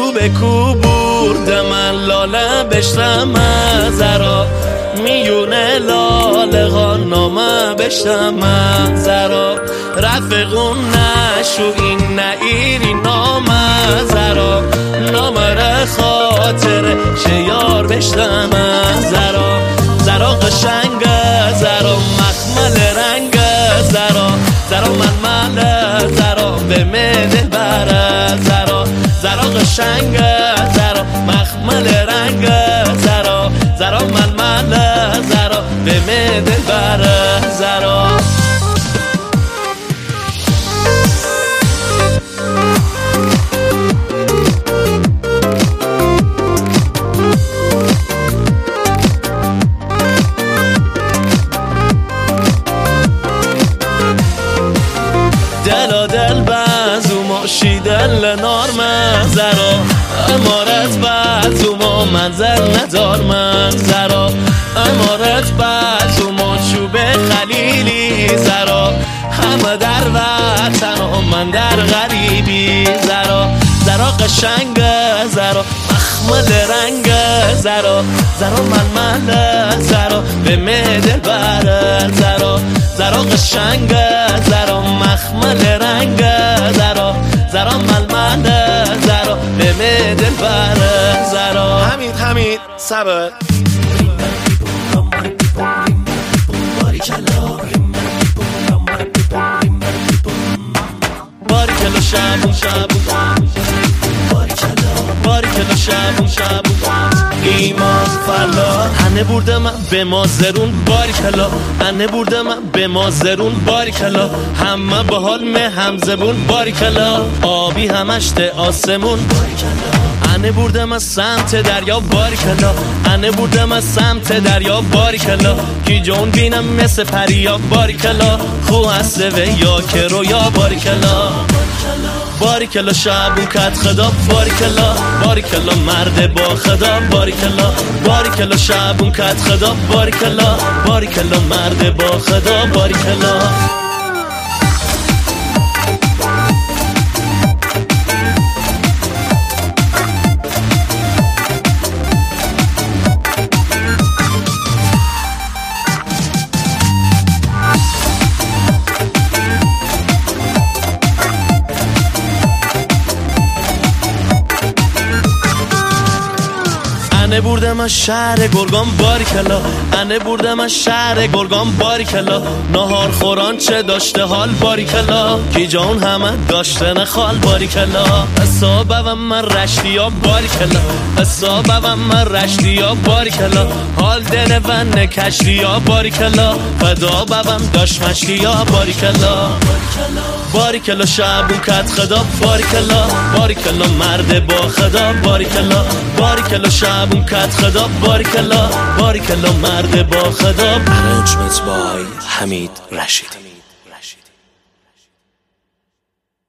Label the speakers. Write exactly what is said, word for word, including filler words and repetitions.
Speaker 1: چوب کوبورد من لاله بشتم زرا میونه لاله ها نامه بشتم زرا رفقون نشو این نئیری نامه زرا نامه خاطر شیار بشتم زرا زرا قشنگ زرا مخمل رنگ زرا زرا من مل زرا به مدل بر زرا زرا قشنگ زرا مخمل رنگ زرا زرا من مل زرا به مدل بر زرا دل دل بازوما شیدل نارم زرا امارت بازوما منزل ندار من زرا امارت بازوما چوب خلیلی زرا همه در وطن و من در غریبی زرا زرا قشنگ زرا مخمل رنگ زرا زرا من من زرا به مدل بر زرا زرا قشنگ زرا مخمل رنگ زرا زرا من من زرا به مدل بر زرا حمید حمید صبر باریکلا شبون شبون باریکلا شبون شبون ایمان فلا انه برده من به مازرون باریکلا انه برده من به مازرون باریکلا همه به حال مه همزبون باریکلا آبی همش ده آسمون انه برده من سمت دریا باریکلا انه برده من سمت دریا باریکلا کی جون بینم مثل پریا باریکلا خو هسته و یا که رویا باریکلا باریکلا شبون کت خدا باریکلا باریکلا مرد با خدا باریکلا باریکلا شبون کت خدا باریکلا باریکلا مرد با خدا باریکلا انه بردم از شهر گرگان باریکلا انه بردم از شهر گرگان باریکلا نهار خوران چه داشته حال باریکلا کی جان همه داشته نخال باریکلا حسابم من رشتیا باریکلا حسابم من رشتیا باریکلا حال دل ون کشتیا باریکلا فدا بابم داش مشتیا باریکلا باریکلا شبون کت خدا باریکلا باریکلا مرد با خدا باریکلا باریکلا شبون کت خدا باریکلا باریکلا مرد با خدا. Arrangement by حمید رشیدی.